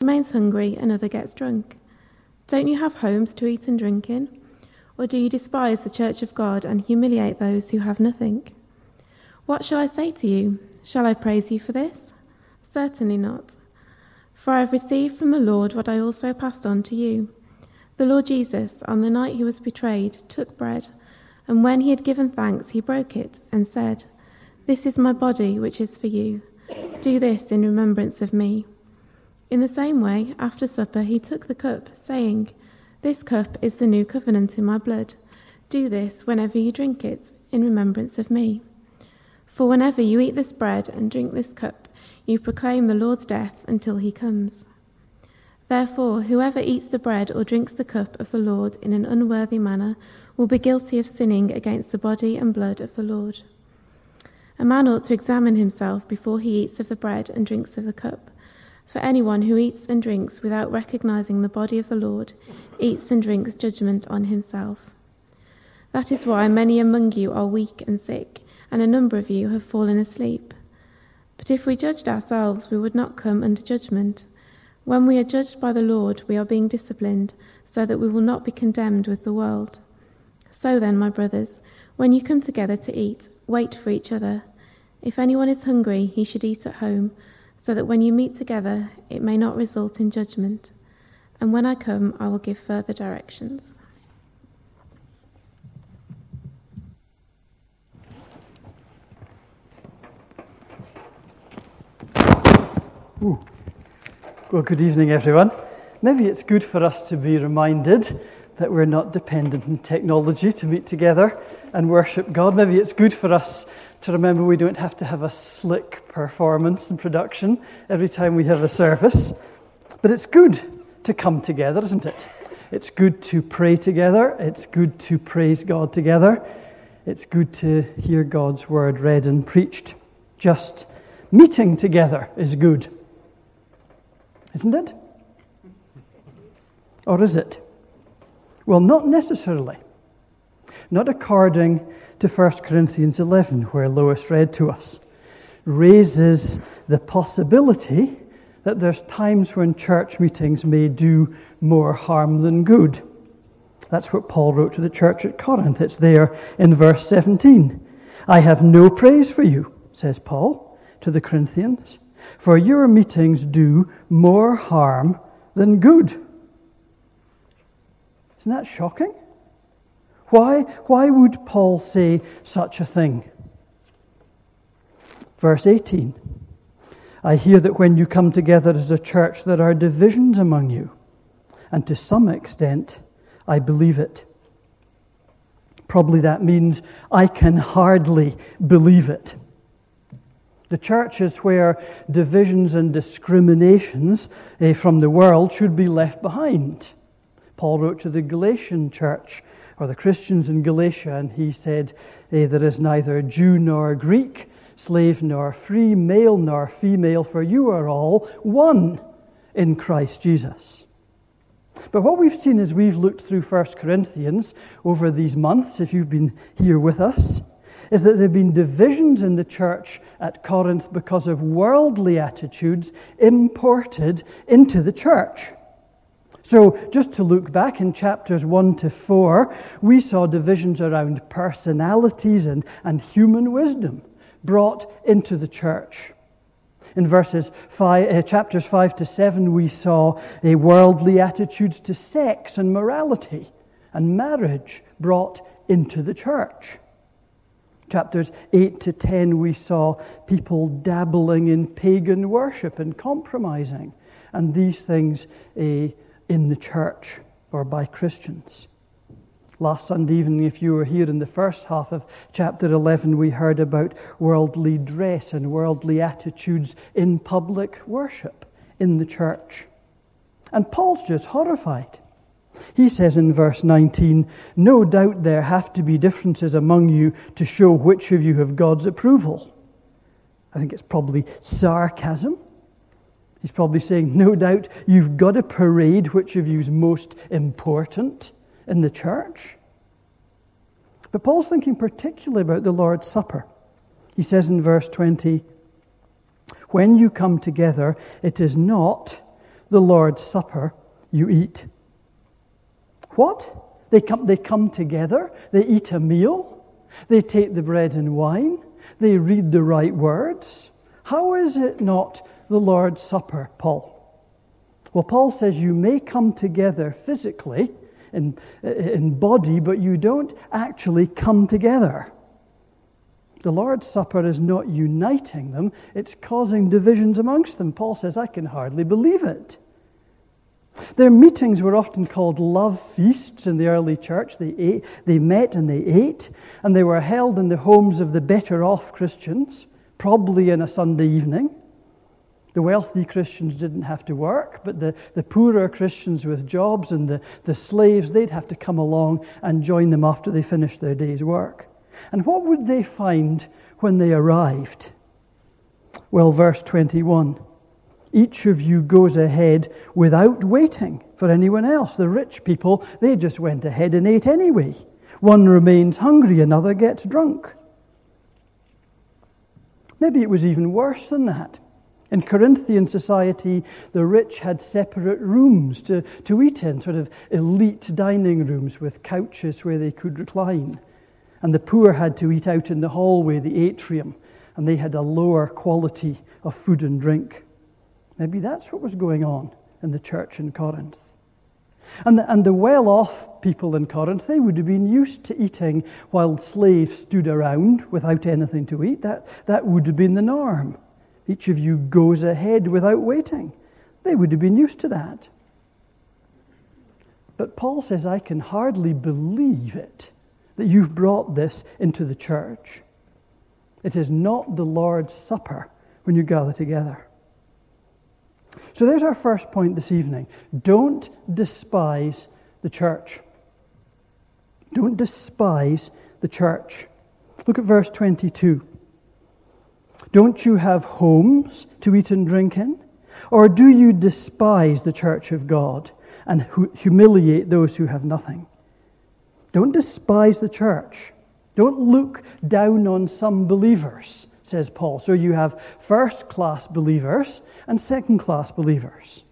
remains hungry, another gets drunk. Don't you have homes to eat and drink in? Or do you despise the church of God and humiliate those who have nothing? What shall I say to you? Shall I praise you for this? Certainly not. For I have received from the Lord what I also passed on to you. The Lord Jesus, on the night he was betrayed, took bread, and when he had given thanks, he broke it and said, "This is my body, which is for you. Do this in remembrance of me." In the same way, after supper, he took the cup, saying, "This cup is the new covenant in my blood. Do this whenever you drink it, in remembrance of me. For whenever you eat this bread and drink this cup, you proclaim the Lord's death until he comes. Therefore, whoever eats the bread or drinks the cup of the Lord in an unworthy manner will be guilty of sinning against the body and blood of the Lord. A man ought to examine himself before he eats of the bread and drinks of the cup. For anyone who eats and drinks without recognizing the body of the Lord eats and drinks judgment on himself. That is why many among you are weak and sick, and a number of you have fallen asleep. But if we judged ourselves, we would not come under judgment. When we are judged by the Lord, we are being disciplined, so that we will not be condemned with the world. So then, my brothers, when you come together to eat, wait for each other. If anyone is hungry, he should eat at home, so that when you meet together, it may not result in judgment. And when I come, I will give further directions. Ooh. Well, good evening, everyone. Maybe it's good for us to be reminded that we're not dependent on technology to meet together and worship God. Maybe it's good for us to remember we don't have to have a slick performance and production every time we have a service. But it's good to come together, isn't it? It's good to pray together. It's good to praise God together. It's good to hear God's word read and preached. Just meeting together is good. Isn't it? Or is it? Well, not necessarily. Not according to 1 Corinthians 11, where Lois read to us. Raises the possibility that there's times when church meetings may do more harm than good. That's what Paul wrote to the church at Corinth. It's there in verse 17. "I have no praise for you," says Paul to the Corinthians, "for your meetings do more harm than good." Isn't that shocking? Why would Paul say such a thing? Verse 18. "I hear that when you come together as a church, there are divisions among you, and to some extent, I believe it." Probably that means I can hardly believe it. The church is where divisions and discriminations from the world should be left behind. Paul wrote to the Galatian church, or the Christians in Galatia, and he said, "There is neither Jew nor Greek, slave nor free, male nor female, for you are all one in Christ Jesus." But what we've seen as we've looked through 1 Corinthians over these months, if you've been here with us, is that there have been divisions in the church at Corinth because of worldly attitudes imported into the church. So, just to look back in chapters 1 to 4, we saw divisions around personalities and human wisdom brought into the church. In chapters 5 to 7, we saw worldly attitudes to sex and morality and marriage brought into the church. Chapters 8 to 10, we saw people dabbling in pagan worship and compromising, and these things in the church or by Christians. Last Sunday evening, if you were here in the first half of chapter 11, we heard about worldly dress and worldly attitudes in public worship in the church. And Paul's just horrified. He says in verse 19, "No doubt there have to be differences among you to show which of you have God's approval." I think it's probably sarcasm. He's probably saying, no doubt you've got to parade which of you is most important in the church. But Paul's thinking particularly about the Lord's Supper. He says in verse 20, "When you come together, it is not the Lord's Supper, you eat. What? They come together, they eat a meal, they take the bread and wine, they read the right words. How is it not the Lord's Supper, Paul? Well, Paul says you may come together physically, in body, but you don't actually come together. The Lord's Supper is not uniting them, it's causing divisions amongst them. Paul says, I can hardly believe it. Their meetings were often called love feasts in the early church. They met and they ate, and they were held in the homes of the better off Christians, probably in a Sunday evening. The wealthy Christians didn't have to work, but the poorer Christians with jobs and the slaves, they'd have to come along and join them after they finished their day's work. And what would they find when they arrived? Well, verse 21, each of you goes ahead without waiting for anyone else. The rich people, they just went ahead and ate anyway. One remains hungry, another gets drunk. Maybe it was even worse than that. In Corinthian society, the rich had separate rooms to eat in, sort of elite dining rooms with couches where they could recline. And the poor had to eat out in the hallway, the atrium, and they had a lower quality of food and drink. Maybe that's what was going on in the church in Corinth. And the well-off people in Corinth, they would have been used to eating while slaves stood around without anything to eat. That would have been the norm. Each of you goes ahead without waiting. They would have been used to that. But Paul says, I can hardly believe it, that you've brought this into the church. It is not the Lord's Supper when you gather together. So there's our first point this evening. Don't despise the church. Don't despise the church. Look at verse 22. Don't you have homes to eat and drink in? Or do you despise the church of God and humiliate those who have nothing? Don't despise the church. Don't look down on some believers, says Paul. So you have first-class believers and second-class believers.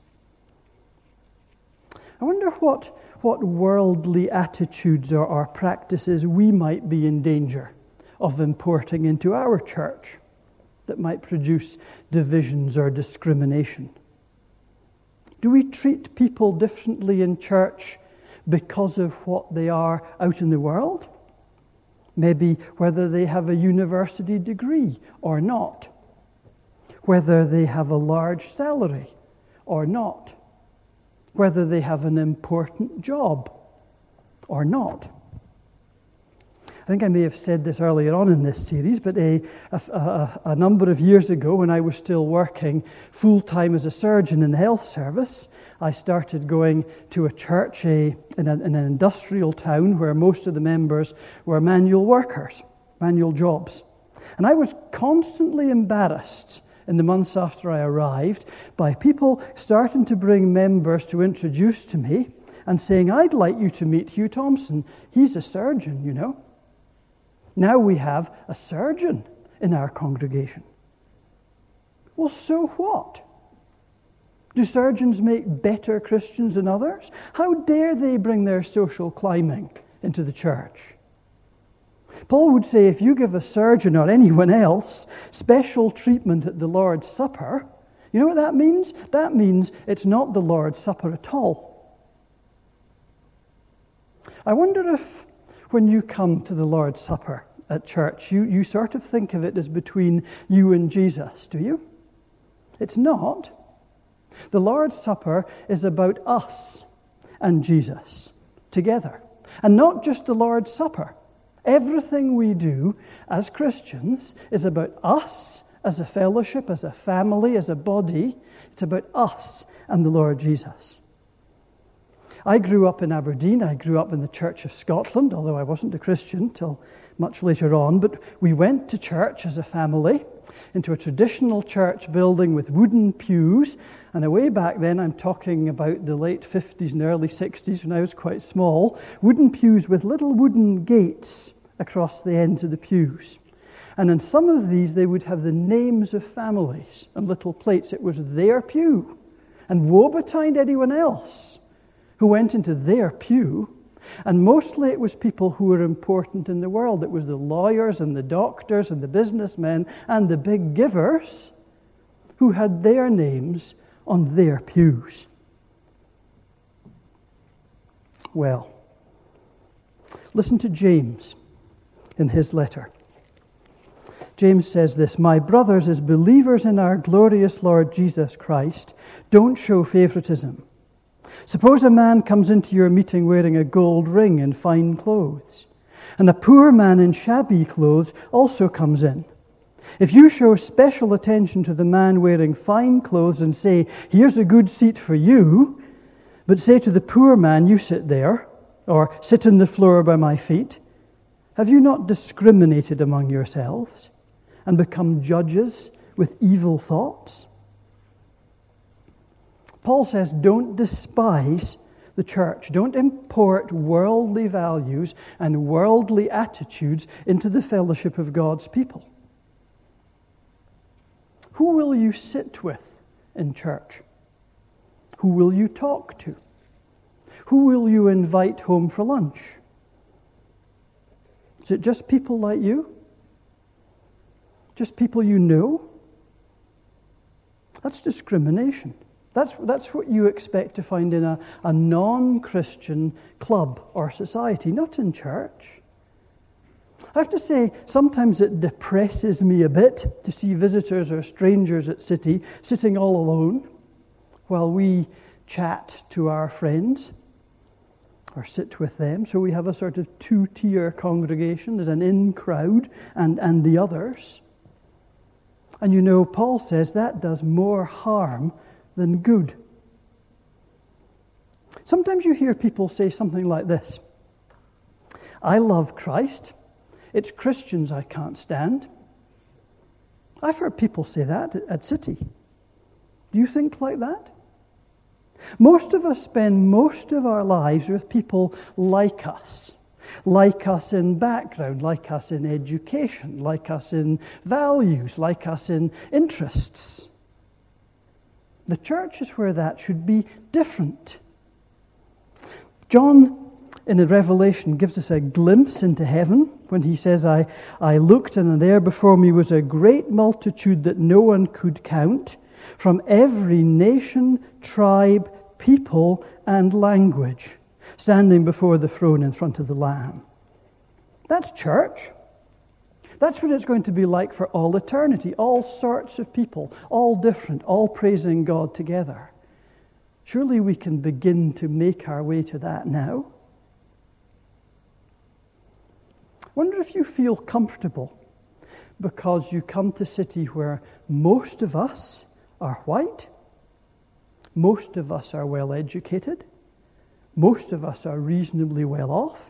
I wonder what worldly attitudes or practices we might be in danger of importing into our church that might produce divisions or discrimination. Do we treat people differently in church because of what they are out in the world? Maybe whether they have a university degree or not. Whether they have a large salary or not. Whether they have an important job or not. I think I may have said this earlier on in this series, but a number of years ago, when I was still working full-time as a surgeon in the health service, I started going to a church in an industrial town where most of the members were manual workers, manual jobs. And I was constantly embarrassed in the months after I arrived by people starting to bring members to introduce to me and saying, I'd like you to meet Hugh Thompson. He's a surgeon, you know. Now we have a surgeon in our congregation. Well, so what? Do surgeons make better Christians than others? How dare they bring their social climbing into the church? Paul would say if you give a surgeon or anyone else special treatment at the Lord's Supper, you know what that means? That means it's not the Lord's Supper at all. I wonder if when you come to the Lord's Supper at church, you sort of think of it as between you and Jesus, do you? It's not. The Lord's Supper is about us and Jesus together. And not just the Lord's Supper. Everything we do as Christians is about us as a fellowship, as a family, as a body. It's about us and the Lord Jesus. I grew up in Aberdeen. I grew up in the Church of Scotland, although I wasn't a Christian till much later on. But we went to church as a family, into a traditional church building with wooden pews. And way back then, I'm talking about the late 50s and early 60s when I was quite small, wooden pews with little wooden gates across the ends of the pews. And in some of these, they would have the names of families and little plates. It was their pew. And woe betide anyone else who went into their pew. And mostly it was people who were important in the world. It was the lawyers and the doctors and the businessmen and the big givers who had their names on their pews. Well, listen to James in his letter. James says this, "My brothers, as believers in our glorious Lord Jesus Christ, don't show favoritism. Suppose a man comes into your meeting wearing a gold ring and fine clothes, and a poor man in shabby clothes also comes in. If you show special attention to the man wearing fine clothes and say, 'Here's a good seat for you,' but say to the poor man, 'You sit there,' or 'Sit on the floor by my feet,' have you not discriminated among yourselves and become judges with evil thoughts?" Paul says, don't despise the church. Don't import worldly values and worldly attitudes into the fellowship of God's people. Who will you sit with in church? Who will you talk to? Who will you invite home for lunch? Is it just people like you? Just people you know? That's discrimination. That's what you expect to find in a non-Christian club or society, not in church. I have to say, sometimes it depresses me a bit to see visitors or strangers at City sitting all alone while we chat to our friends or sit with them. So we have a sort of two-tier congregation. There's an in crowd and the others. And you know, Paul says that does more harm than good. Sometimes you hear people say something like this: "I love Christ. It's Christians I can't stand." I've heard people say that at City. Do you think like that? Most of us spend most of our lives with people like us in background, like us in education, like us in values, like us in interests. The church is where that should be different. John, in a Revelation, gives us a glimpse into heaven when he says, I looked, and there before me was a great multitude that no one could count, from every nation, tribe, people, and language, standing before the throne in front of the Lamb. That's church. That's what it's going to be like for all eternity. All sorts of people, all different, all praising God together. Surely we can begin to make our way to that now. I wonder if you feel comfortable because you come to City where most of us are white, most of us are well educated, most of us are reasonably well off.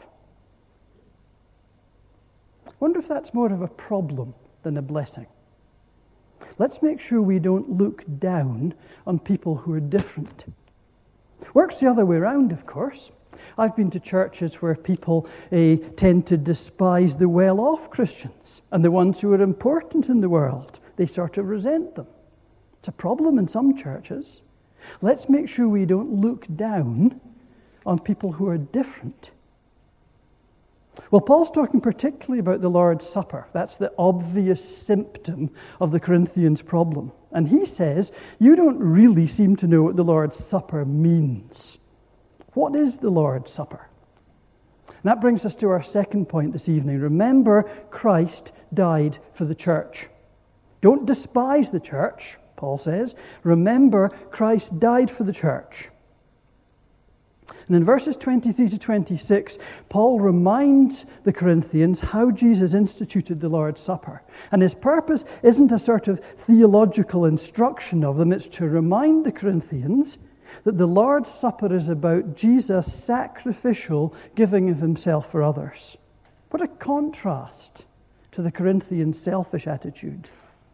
I wonder if that's more of a problem than a blessing. Let's make sure we don't look down on people who are different. Works the other way around, of course. I've been to churches where people tend to despise the well-off Christians and the ones who are important in the world. They sort of resent them. It's a problem in some churches. Let's make sure we don't look down on people who are different. Well, Paul's talking particularly about the Lord's Supper. That's the obvious symptom of the Corinthians' problem. And he says, you don't really seem to know what the Lord's Supper means. What is the Lord's Supper? And that brings us to our second point this evening. Remember, Christ died for the church. Don't despise the church, Paul says. Remember, Christ died for the church. And in verses 23 to 26, Paul reminds the Corinthians how Jesus instituted the Lord's Supper. And his purpose isn't a sort of theological instruction of them, it's to remind the Corinthians that the Lord's Supper is about Jesus' sacrificial giving of himself for others. What a contrast to the Corinthians' selfish attitude.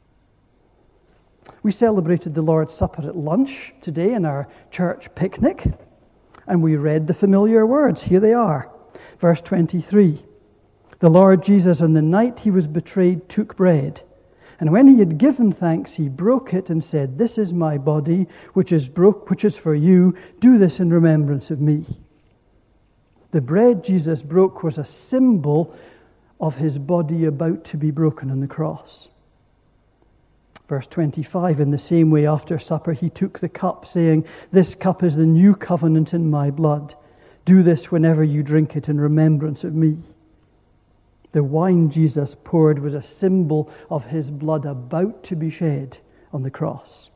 We celebrated the Lord's Supper at lunch today in our church picnic. And we read the familiar words. Here they are. Verse 23. The Lord Jesus, on the night he was betrayed, took bread. And when he had given thanks, he broke it and said, "This is my body, which is for you. Do this in remembrance of me." The bread Jesus broke was a symbol of his body about to be broken on the cross. Verse 25, in the same way after supper he took the cup, saying, "This cup is the new covenant in my blood. Do this whenever you drink it in remembrance of me." The wine Jesus poured was a symbol of his blood about to be shed on the cross.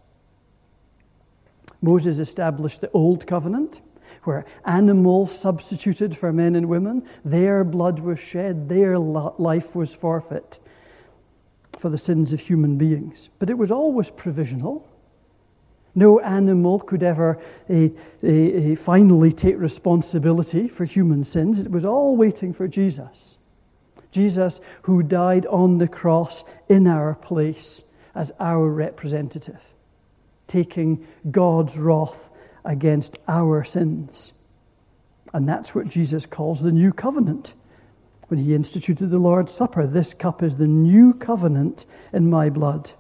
Moses established the Old Covenant, where animals substituted for men and women. Their blood was shed, their life was forfeit for the sins of human beings. But it was always provisional. No animal could ever finally take responsibility for human sins. It was all waiting for Jesus. Jesus, who died on the cross in our place as our representative, taking God's wrath against our sins. And that's what Jesus calls the new covenant when he instituted the Lord's Supper. "This cup is the new covenant in my blood."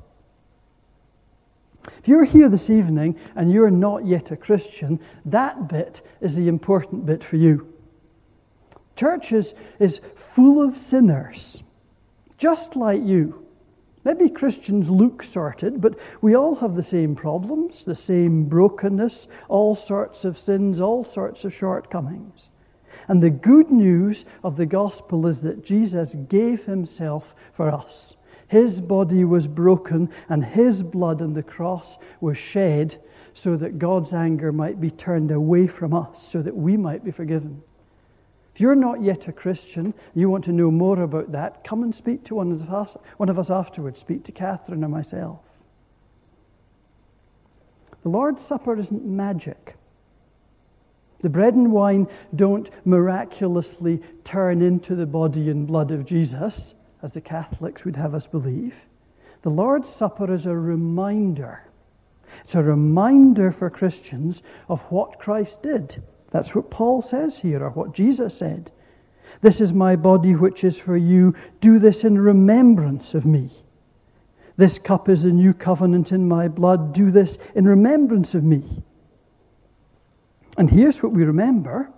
If you're here this evening and you're not yet a Christian, that bit is the important bit for you. Church is full of sinners, just like you. Maybe Christians look sorted, but we all have the same problems, the same brokenness, all sorts of sins, all sorts of shortcomings. And the good news of the gospel is that Jesus gave himself for us. His body was broken and his blood on the cross was shed so that God's anger might be turned away from us, so that we might be forgiven. If you're not yet a Christian, you want to know more about that, come and speak to one of us afterwards. Speak to Catherine or myself. The Lord's Supper isn't magic. The bread and wine don't miraculously turn into the body and blood of Jesus, as the Catholics would have us believe. The Lord's Supper is a reminder. It's a reminder for Christians of what Christ did. That's what Paul says here, or what Jesus said. "This is my body which is for you. Do this in remembrance of me. This cup is a new covenant in my blood. Do this in remembrance of me." And here's what we remember.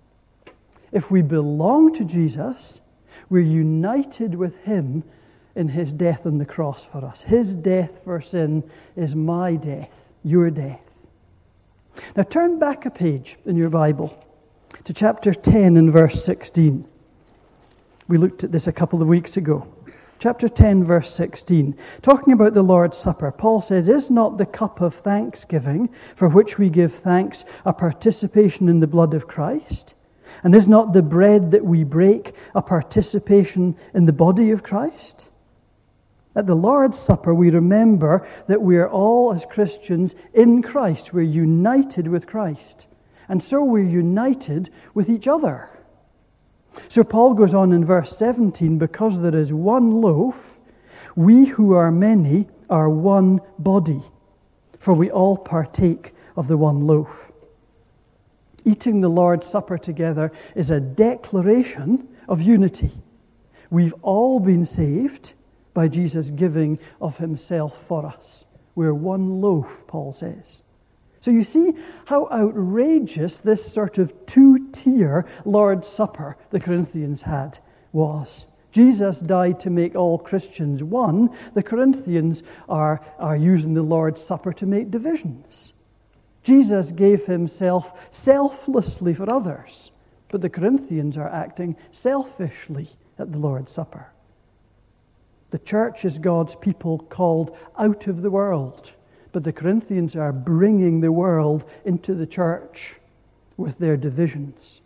If we belong to Jesus, we're united with him in his death on the cross for us. His death for sin is my death, your death. Now turn back a page in your Bible to chapter 10 and verse 16. We looked at this a couple of weeks ago. Chapter 10, verse 16. Talking about the Lord's Supper, Paul says, "Is not the cup of thanksgiving for which we give thanks a participation in the blood of Christ? And is not the bread that we break a participation in the body of Christ?" At the Lord's Supper, we remember that we are all, as Christians, in Christ. We're united with Christ. And so we're united with each other. So Paul goes on in verse 17, "Because there is one loaf, we who are many are one body, for we all partake of the one loaf." Eating the Lord's Supper together is a declaration of unity. We've all been saved by Jesus giving of himself for us. We're one loaf, Paul says. So you see how outrageous this sort of two-tier Lord's Supper the Corinthians had was. Jesus died to make all Christians one. The Corinthians are using the Lord's Supper to make divisions. Jesus gave himself selflessly for others, but the Corinthians are acting selfishly at the Lord's Supper. The church is God's people called out of the world, but the Corinthians are bringing the world into the church with their divisions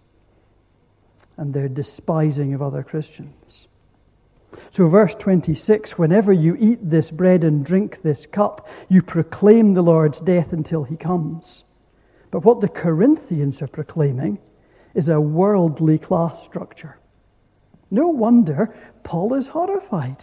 and their despising of other Christians. So verse 26, "Whenever you eat this bread and drink this cup, you proclaim the Lord's death until he comes." But what the Corinthians are proclaiming is a worldly class structure. No wonder Paul is horrified.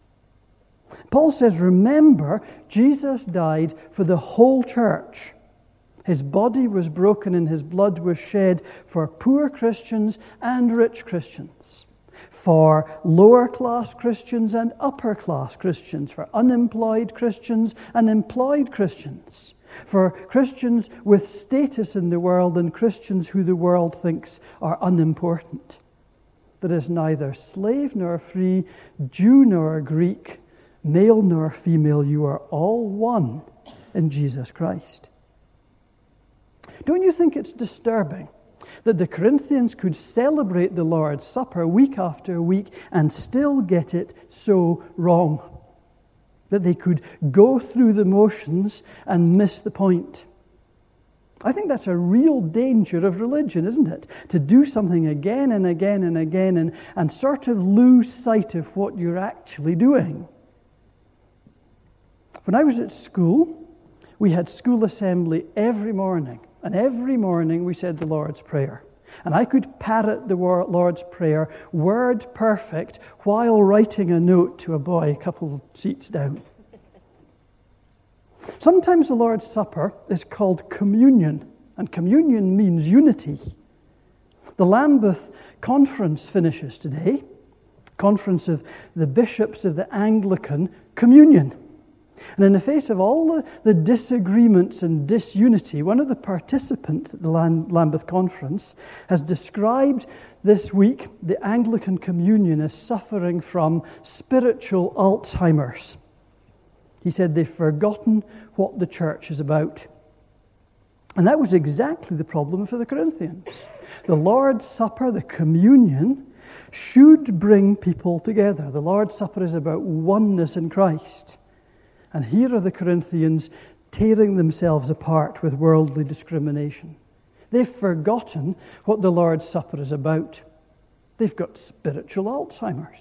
Paul says, remember, Jesus died for the whole church. His body was broken and his blood was shed for poor Christians and rich Christians, for lower class Christians and upper class Christians, for unemployed Christians and employed Christians, for Christians with status in the world and Christians who the world thinks are unimportant. There is neither slave nor free, Jew nor Greek, male nor female. You are all one in Jesus Christ. Don't you think it's disturbing that the Corinthians could celebrate the Lord's Supper week after week and still get it so wrong? That they could go through the motions and miss the point. I think that's a real danger of religion, isn't it? To do something again and again and again and sort of lose sight of what you're actually doing. When I was at school, we had school assembly every morning. And every morning we said the Lord's Prayer. And I could parrot the Lord's Prayer word perfect while writing a note to a boy a couple of seats down. Sometimes the Lord's Supper is called communion, and communion means unity. The Lambeth Conference finishes today, Conference of the Bishops of the Anglican Communion. And in the face of all the disagreements and disunity, one of the participants at the Lambeth Conference has described this week the Anglican Communion as suffering from spiritual Alzheimer's. He said they've forgotten what the church is about. And that was exactly the problem for the Corinthians. The Lord's Supper, the communion, should bring people together. The Lord's Supper is about oneness in Christ. And here are the Corinthians tearing themselves apart with worldly discrimination. They've forgotten what the Lord's Supper is about. They've got spiritual Alzheimer's.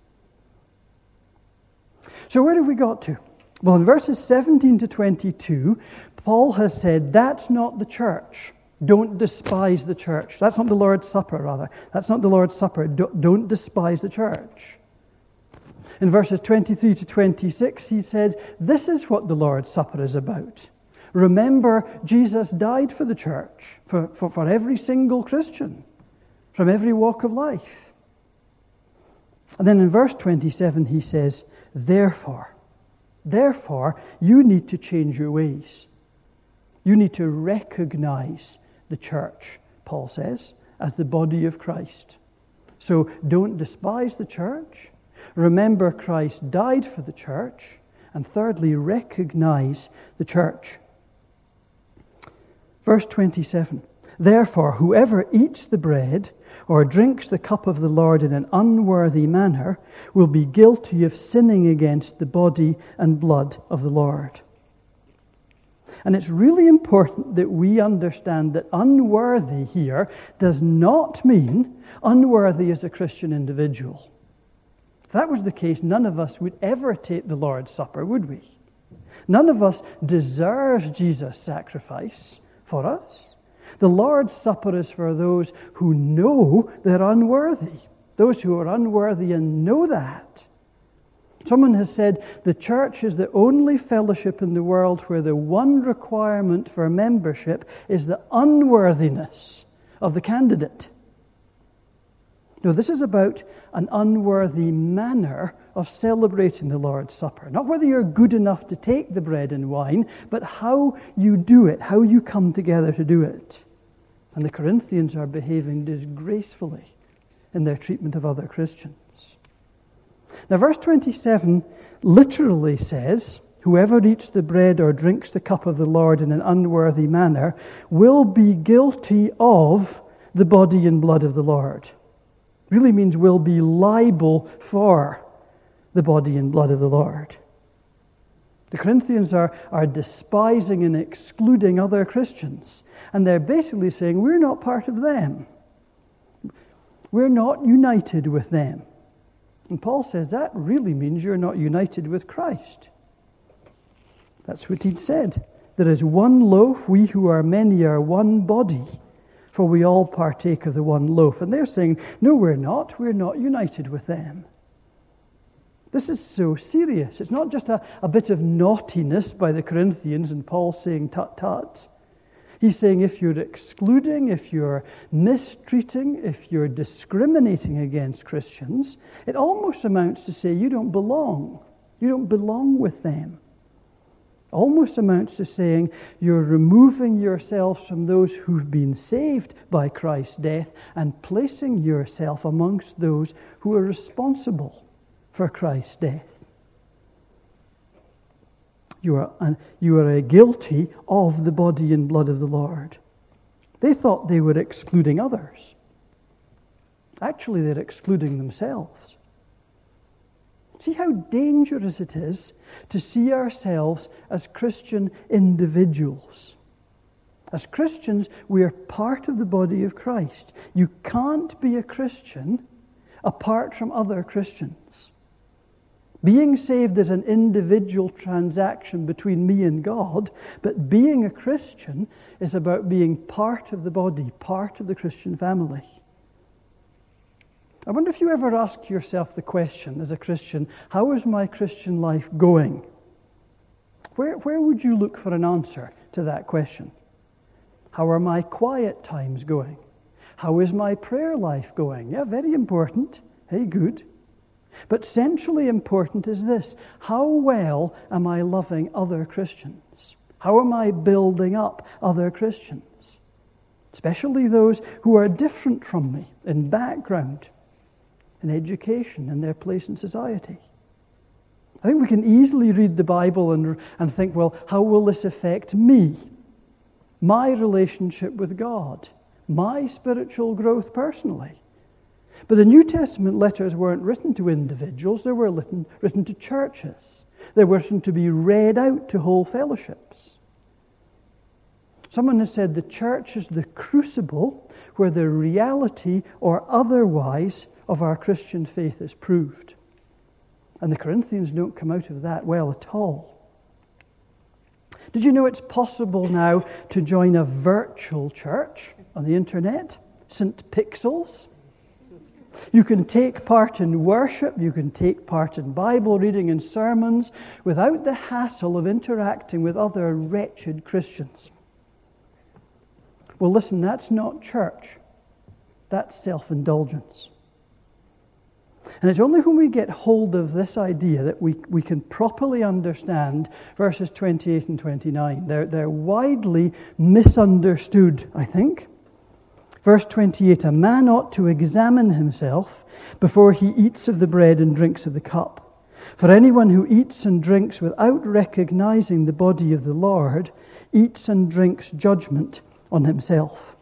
So where have we got to? Well, in verses 17 to 22, Paul has said, that's not the church. Don't despise the church. That's not the Lord's Supper, rather. That's not the Lord's Supper. Don't despise the church. In verses 23 to 26, he said, this is what the Lord's Supper is about. Remember, Jesus died for the church, for every single Christian, from every walk of life. And then in verse 27, he says, Therefore, you need to change your ways. You need to recognize the church, Paul says, as the body of Christ. So don't despise the church. Remember, Christ died for the church. And thirdly, recognize the church. Verse 27, Therefore, whoever eats the bread or drinks the cup of the Lord in an unworthy manner will be guilty of sinning against the body and blood of the Lord. And it's really important that we understand that unworthy here does not mean unworthy as a Christian individual. If that was the case, none of us would ever take the Lord's Supper, would we? None of us deserves Jesus' sacrifice for us. The Lord's Supper is for those who know they're unworthy, those who are unworthy and know that. Someone has said the church is the only fellowship in the world where the one requirement for membership is the unworthiness of the candidate. No, this is about an unworthy manner of celebrating the Lord's Supper. Not whether you're good enough to take the bread and wine, but how you do it, how you come together to do it. And the Corinthians are behaving disgracefully in their treatment of other Christians. Now, verse 27 literally says, Whoever eats the bread or drinks the cup of the Lord in an unworthy manner will be guilty of the body and blood of the Lord. Really means will be liable for the body and blood of the Lord. The Corinthians are despising and excluding other Christians. And they're basically saying, we're not part of them. We're not united with them. And Paul says that really means you're not united with Christ. That's what he'd said. There is one loaf, we who are many are one body, for we all partake of the one loaf. And they're saying, no, we're not united with them. This is so serious. It's not just a bit of naughtiness by the Corinthians and Paul saying tut-tut. He's saying if you're excluding, if you're mistreating, if you're discriminating against Christians, it almost amounts to say you don't belong. You don't belong with them. Almost amounts to saying you're removing yourselves from those who've been saved by Christ's death and placing yourself amongst those who are responsible for Christ's death. You are guilty of the body and blood of the Lord. They thought they were excluding others. Actually, they're excluding themselves. See how dangerous it is to see ourselves as Christian individuals. As Christians, we are part of the body of Christ. You can't be a Christian apart from other Christians. Being saved is an individual transaction between me and God, but being a Christian is about being part of the body, part of the Christian family. I wonder if you ever ask yourself the question as a Christian, how is my Christian life going? Where would you look for an answer to that question? How are my quiet times going? How is my prayer life going? Yeah, very important. Hey, good. But centrally important is this: how well am I loving other Christians? How am I building up other Christians? Especially those who are different from me in background, in education, in their place in society. I think we can easily read the Bible and think, well, how will this affect me? My relationship with God, my spiritual growth personally. But the New Testament letters weren't written to individuals, they were written to churches. They were written to be read out to whole fellowships. Someone has said the church is the crucible where the reality or otherwise of our Christian faith is proved. And the Corinthians don't come out of that well at all. Did you know it's possible now to join a virtual church on the internet? St. Pixels. You can take part in worship, you can take part in Bible reading and sermons without the hassle of interacting with other wretched Christians. Well, listen, that's not church. That's self-indulgence. And it's only when we get hold of this idea that we can properly understand verses 28 and 29. They're widely misunderstood, I think. Verse 28, a man ought to examine himself before he eats of the bread and drinks of the cup. For anyone who eats and drinks without recognizing the body of the Lord eats and drinks judgment on himself.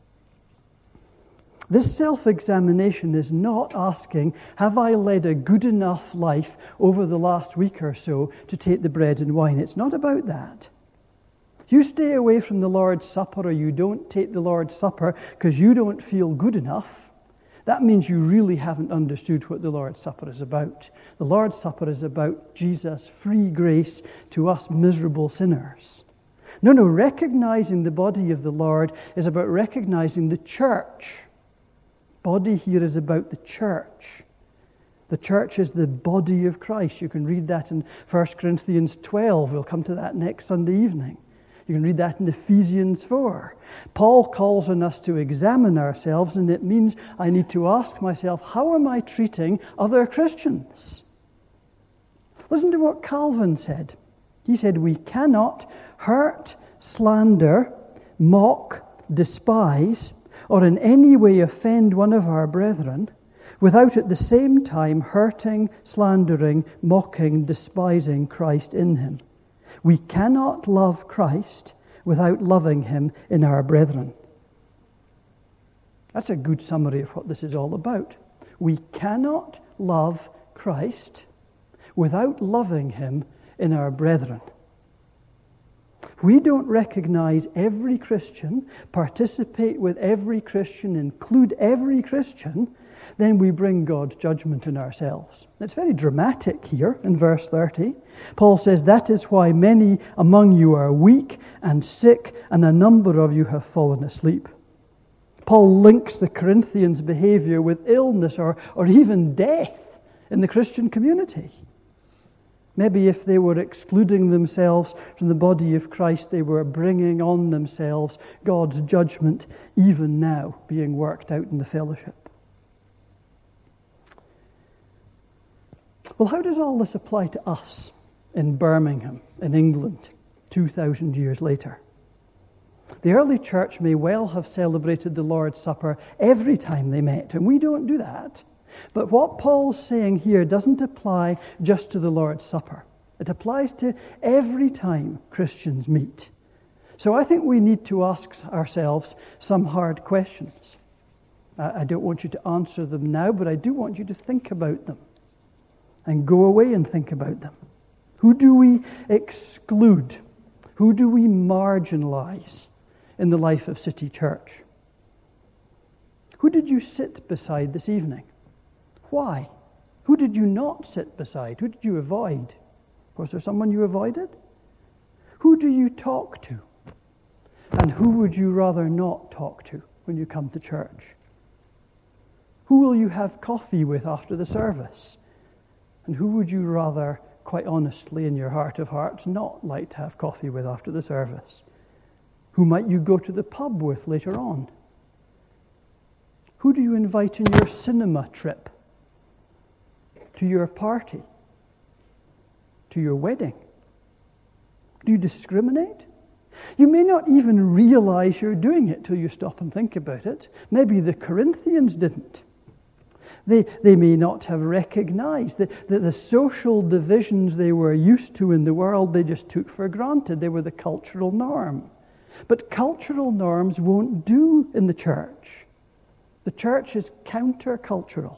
This self-examination is not asking, have I led a good enough life over the last week or so to take the bread and wine? It's not about that. If you stay away from the Lord's Supper or you don't take the Lord's Supper because you don't feel good enough, that means you really haven't understood what the Lord's Supper is about. The Lord's Supper is about Jesus' free grace to us miserable sinners. No, recognizing the body of the Lord is about recognizing the church. Body here is about the church. The church is the body of Christ. You can read that in 1 Corinthians 12. We'll come to that next Sunday evening. You can read that in Ephesians 4. Paul calls on us to examine ourselves, and it means I need to ask myself, how am I treating other Christians? Listen to what Calvin said. He said, we cannot hurt, slander, mock, despise, or in any way offend one of our brethren without at the same time hurting, slandering, mocking, despising Christ in him. We cannot love Christ without loving him in our brethren. That's a good summary of what this is all about. We cannot love Christ without loving him in our brethren. If we don't recognize every Christian, participate with every Christian, include every Christian, then we bring God's judgment on ourselves. It's very dramatic here in verse 30. Paul says, that is why many among you are weak and sick, and a number of you have fallen asleep. Paul links the Corinthians' behavior with illness or even death in the Christian community. Maybe if they were excluding themselves from the body of Christ, they were bringing on themselves God's judgment, even now being worked out in the fellowship. Well, how does all this apply to us in Birmingham, in England, 2,000 years later? The early church may well have celebrated the Lord's Supper every time they met, and we don't do that. But what Paul's saying here doesn't apply just to the Lord's Supper. It applies to every time Christians meet. So I think we need to ask ourselves some hard questions. I don't want you to answer them now, but I do want you to think about them and go away and think about them. Who do we exclude? Who do we marginalize in the life of City Church? Who did you sit beside this evening? Why? Who did you not sit beside? Who did you avoid? Was there someone you avoided? Who do you talk to? And who would you rather not talk to when you come to church? Who will you have coffee with after the service? And who would you rather, quite honestly, in your heart of hearts, not like to have coffee with after the service? Who might you go to the pub with later on? Who do you invite in your cinema trip? To your party? To your wedding? Do you discriminate? You may not even realize you're doing it till you stop and think about it. Maybe the Corinthians didn't. They may not have recognized that the social divisions they were used to in the world, they just took for granted. They were the cultural norm. But cultural norms won't do in the church. The church is countercultural.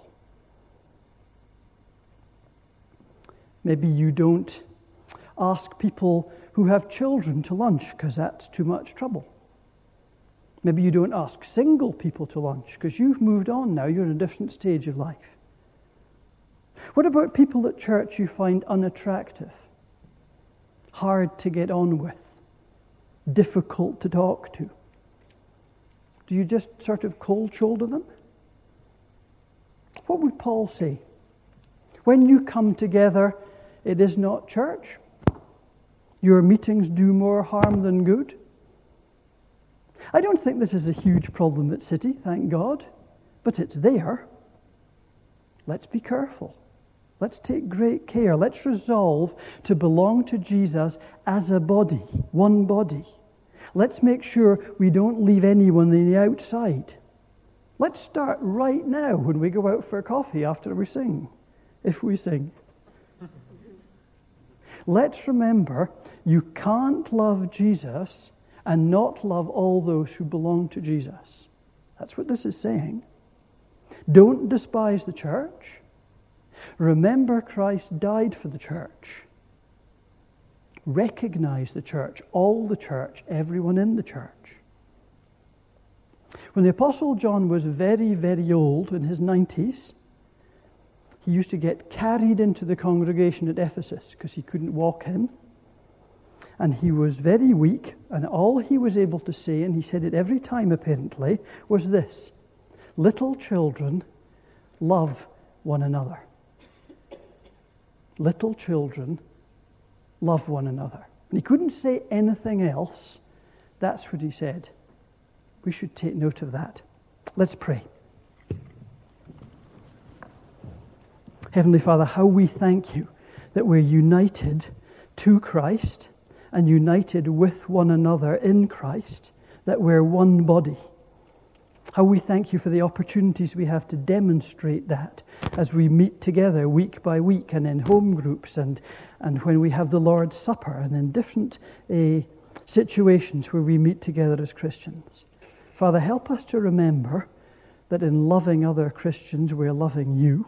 Maybe you don't ask people who have children to lunch because that's too much trouble. Maybe you don't ask single people to lunch because you've moved on now, you're in a different stage of life. What about people at church you find unattractive, hard to get on with, difficult to talk to? Do you just sort of cold shoulder them? What would Paul say? When you come together, it is not church. Your meetings do more harm than good. I don't think this is a huge problem at City, thank God, but it's there. Let's be careful. Let's take great care. Let's resolve to belong to Jesus as a body, one body. Let's make sure we don't leave anyone on the outside. Let's start right now when we go out for coffee after we sing, if we sing. Let's remember, you can't love Jesus and not love all those who belong to Jesus. That's what this is saying. Don't despise the church. Remember Christ died for the church. Recognize the church, all the church, everyone in the church. When the Apostle John was very, very old, in his 90s, he used to get carried into the congregation at Ephesus because he couldn't walk in. And he was very weak, and all he was able to say, and he said it every time apparently, was this: little children, love one another. Little children, love one another. And he couldn't say anything else. That's what he said. We should take note of that. Let's pray. Heavenly Father, how we thank you that we're united to Christ and united with one another in Christ, that we're one body. How we thank you for the opportunities we have to demonstrate that as we meet together week by week and in home groups and when we have the Lord's Supper and in different situations where we meet together as Christians. Father, help us to remember that in loving other Christians, we're loving you.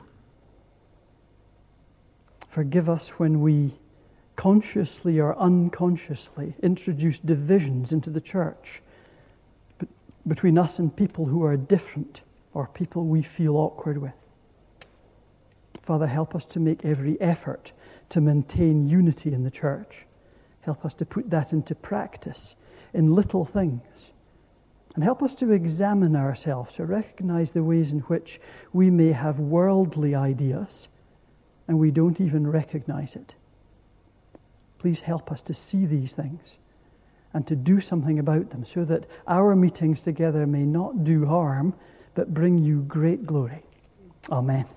Forgive us when we consciously or unconsciously introduce divisions into the church between us and people who are different or people we feel awkward with. Father, help us to make every effort to maintain unity in the church. Help us to put that into practice in little things. And help us to examine ourselves, to recognize the ways in which we may have worldly ideas and we don't even recognize it. Please help us to see these things and to do something about them so that our meetings together may not do harm, but bring you great glory. Amen.